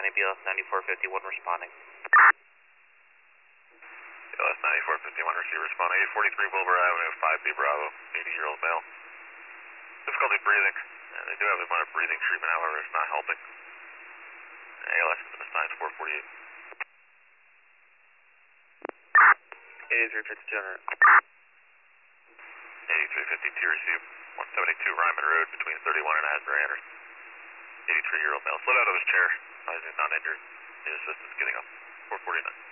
BLS 9451 responding. BLS 9451 receive responding. 843 Wilbur Avenue, 5B Bravo, 80-year-old male. Difficulty breathing. They do have a minor breathing treatment, however, it's not helping. ALS has been assigned 448. 8352. 8352 receive. 172 Ryman Road between 31 and Asbury Anderson. 83-year-old male slid out of his chair. He's not injured. Need assistance getting up. 449.